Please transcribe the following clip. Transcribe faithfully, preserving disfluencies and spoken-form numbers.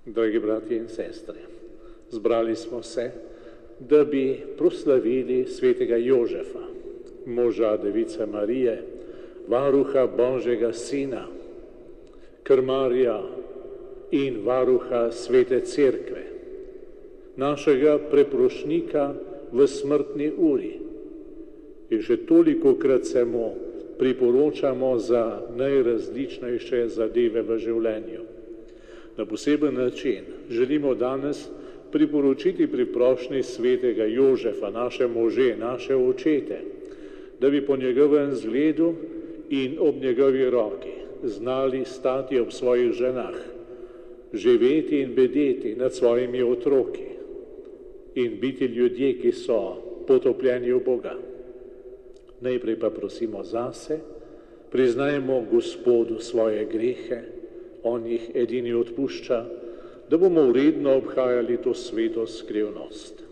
Dragi bratje in sestre, zbrali smo se, da bi proslavili svetega Jožefa, moža Device Marije, varuha Božjega Sina, krmarja in varuha Svete Cerkve, našega preprošnika v smrtni uri. In še tolikokrat se mu priporočamo za najrazličnejše zadeve v življenju. Na poseben način želimo danes priporočiti pri prošnji svetega Jožefa, naše može, naše očete, da bi po njegovem zgledu in ob njegovi roki znali stati ob svojih ženah, živeti in bedeti nad svojimi otroki in biti ljudje, ki so potopljeni v Boga. Najprej pa prosimo zase, priznajmo Gospodu svoje grehe, on jih edini odpušča, da bomo vredno obhajali to sveto skrivnost.